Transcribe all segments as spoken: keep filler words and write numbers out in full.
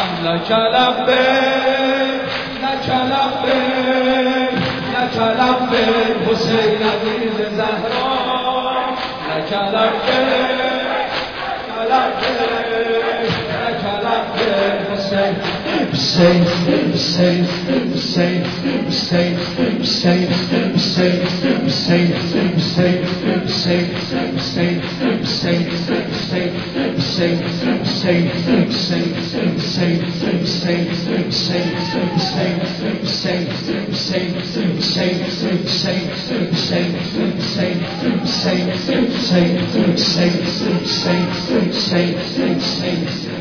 لک لبیک لک لبیک لک لبیک حسین عزیز زهرا لک لبیک لک لبیک لک لبیک حسین حسین حسین حسین حسین حسین حسین حسین حسین حسین حسین حسین حسین Hussein, Hussein, Hussein, Hussein, Hussein, Hussein, Hussein, Hussein, Hussein, Hussein, Hussein, Hussein, Hussein, Hussein, Hussein, Hussein, Hussein, Hussein,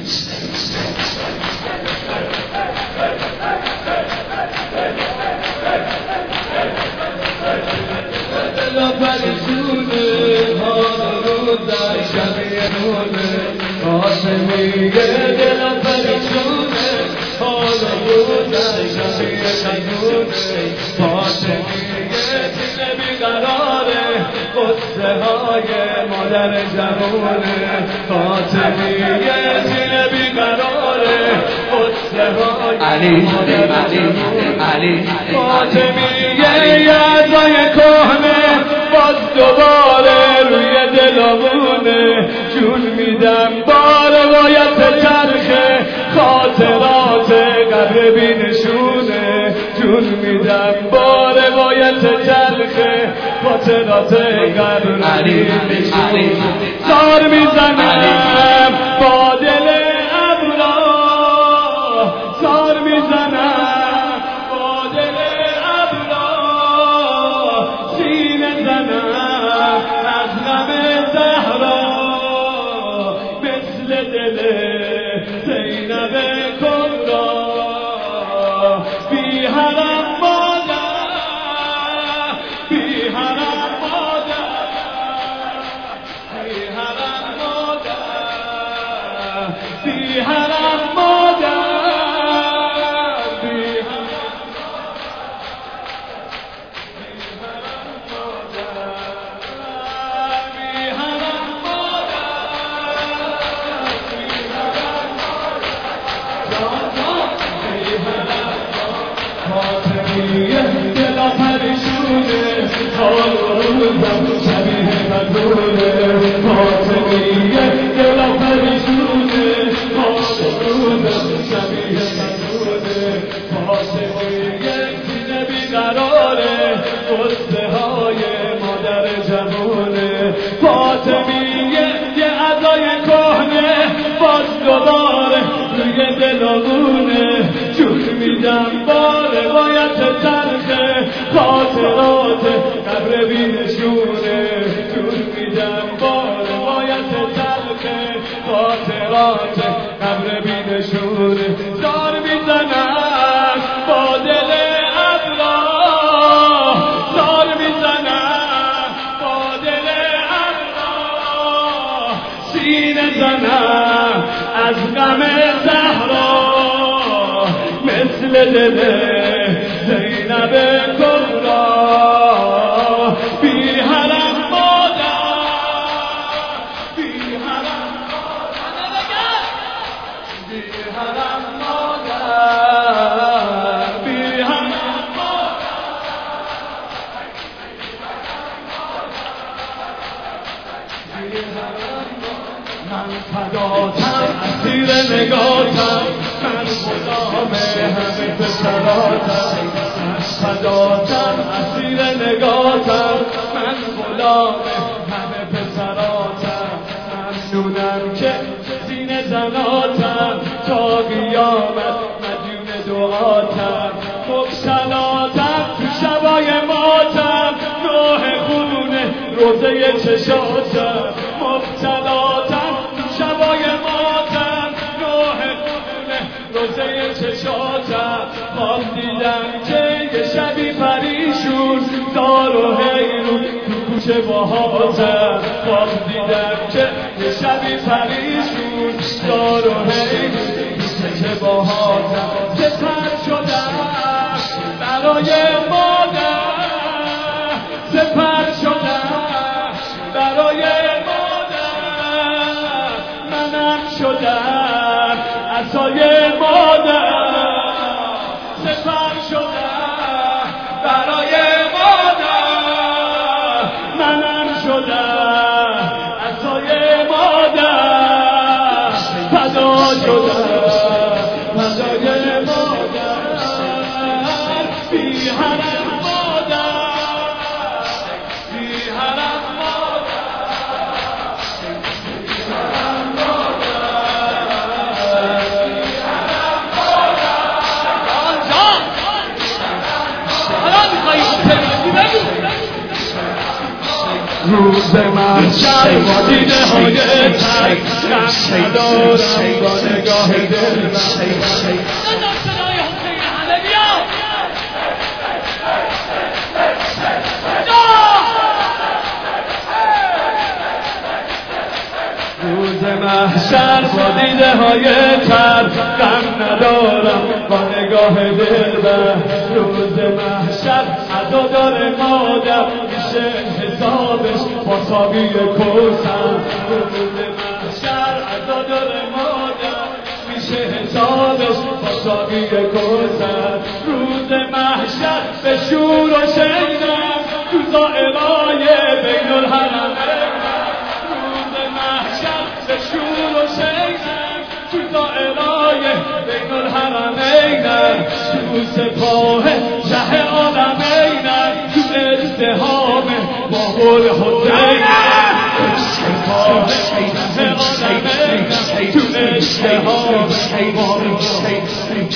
قاسمی دلم پریشونه حالا بود در شبیه خیونه فاطمی دل بیقراره قصه های مادر جوونه فاطمی دل بیقراره قصه های مادر جوونه فاطمی یزای کهنه باز دوباره روی دلمونه جون میدم با روایت تلخه خاطرات قبر بینشونه جون میدم با روایت تلخه خاطرات قبر بینشونه زار میزنم با دل ابرا زار میزنم با دل ابرا سینه زنم از غم زهرا مثل دل زینب کبرا بی حرم مادر بی حرم مادر بی حرم مادر بی حرم مادر بی دلا پریشونه حالا روزم شبیه بدونه فاطمیه دلا پریشونه حالا روزم شبیه بدونه فاطمیه سینه بیقراره قصه های مادر جوونه فاطمیه یه عزای کهنه باز دوباره روی دلمونه جون میدم با روایت تلخه خاطرات قبر بینشونه جون میدم با روایت تلخه خاطرات قبر بینشونه زار میزنم با دل ابرا زار میزنم با دل ابرا سینه زنم از غم زهرا مثل دل زینب کبرا بی حرم مادر بی حرم مادر بی حرم مادر بی حرم مادر من فداتم اسیر نگاتم من غلام همه پسراتم من فداتم اسیر نگاتم من غلام همه پسراتم ممنونم که سینه زناتم تا قیامت مدیون دعاتم مبتلاتم تو شبای ماتم نوح خونه روزه چشاتم مبتلاتم تو شبای ماتم نوح خونه روزه چشاتم خواب دیدم که یه شبی پریشون دار و حیرون تو کوچه باهاتم خواب دیدم که یه شبی پریشون دار و حیرون تو کوچه باهاتم سپر شدم برای مادر سپر شدم برای مادر منم شدم عصای مادر فدا شدم فدای مادر بی حرم مادر بی حرم روز محشر با دیده های تر غم ندارم با نگاه دل صدای حسین همه بیا روز محشر با دیده های تر غم ندارم با نگاه دل روز محشر عزادار مادر میشه حسابش با ساقی کوثر روز محشر عزادار مادر میشه حسابش با ساقی کوثر روز محشر به شور و شیدم تو زائرای بین الحرمین روز محشر به شور و شیدم تو زائرای بین الحرمین تو سپاه شه عالمین تو ازدهام بابل حسین تو سپاه شه عالمین تو ازدهام بابل حسین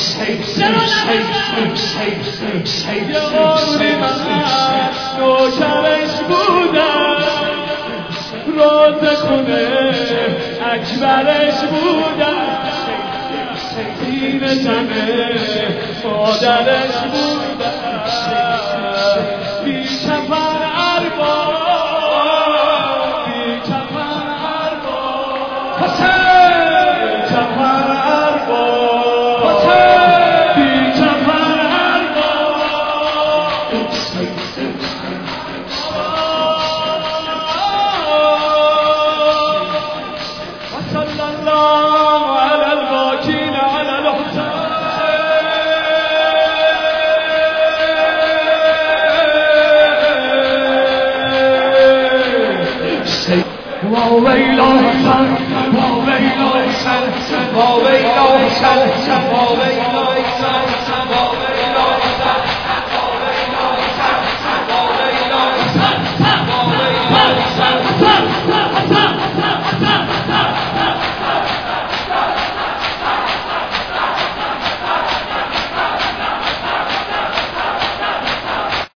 یه قربونی من نوکرش بودم راز خونه اکبرش بودم سین جمع مادرش بودم بی کفن ارباب بی کفن ارباب حسین کفن ارباب حسین بی کفن ارباب وصلی الله علی الباکین علی الحسین واویلا حسن واویلا حسن واویلا حسن واویلا حسن